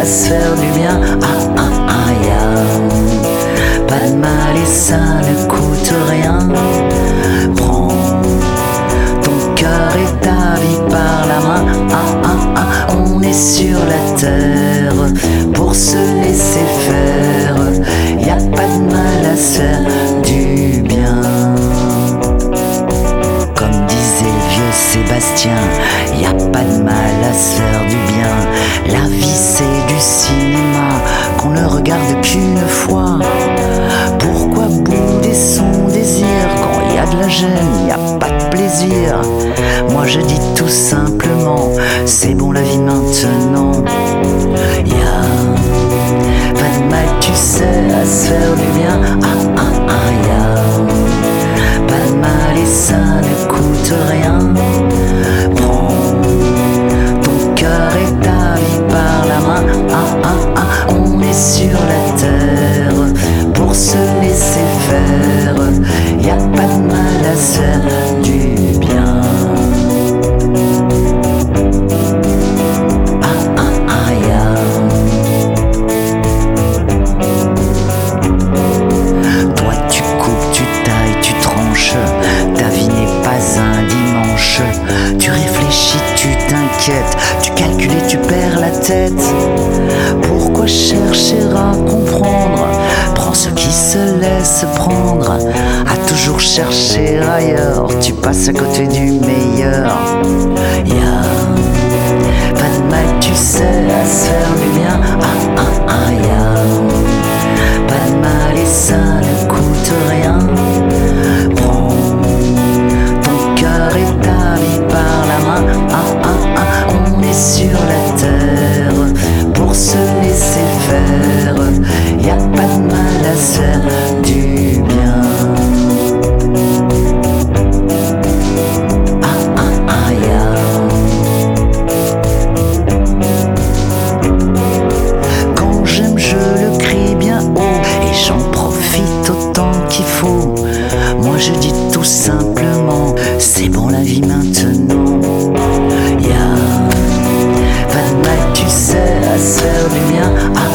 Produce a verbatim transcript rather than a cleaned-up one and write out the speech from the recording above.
à se faire du bien. Ah ah ah ya. Pas de mal et ça ne coûte rien. Prends ton cœur et ta vie par la main. Ah ah ah, on est sur la terre pour se laisser faire. Y a pas de mal à se faire du bien. Comme disait le vieux Sébastien, y a pas de mal à se faire du bien. La vie c'est du cinéma qu'on ne regarde qu'une fois. Pourquoi bouder son désir quand y a de la gêne, y a pas de plaisir? Moi je dis tout simplement, c'est bon la vie maintenant. Y a pas de mal, tu sais, à se faire du bien. Ah ah ah ya. Pas de mal et ça ne coûte rien. Prends ton cœur et ta vie par la main. Ah ah ah, on est sur la terre pour se laisser faire. Y a pas de mal à se faire du bien. Ah ah ah ya. Toi tu coupes, tu tailles, tu tranches. Ta vie n'est pas un dimanche. Tu réfléchis, tu t'inquiètes, tu calcules et tu perds la tête. Pourquoi chercher à comprendre? Prends ce qui se laisse prendre. À toujours chercher ailleurs, tu passes à côté du meilleur. Ya pas de mal, tu sais, à se faire du bien. Ah ah ah ya. Pas de mal et ça ne coûte rien. Prends ton cœur et ta vie par la main. Ah ah ah, on est sur la terre pour se laisser faire. Y a pas de mal à se faire du bien. Ah ah ah ya. Quand j'aime je le crie bien haut et j'en profite autant qu'il faut. Moi je dis tout simplement, c'est bon la vie maintenant. Ya pas de mal, tu sais, à se faire du bien. Ah